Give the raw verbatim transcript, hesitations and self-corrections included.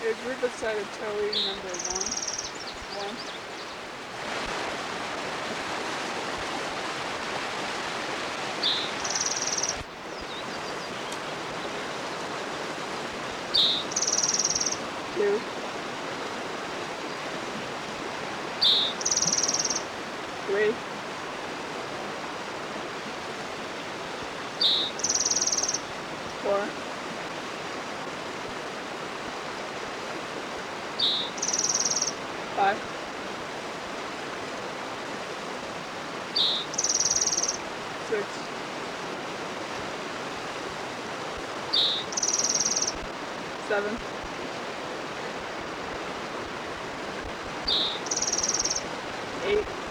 Is Riverside Towie number one? One. Two. Three. Four. Five. Six. Seven. Eight.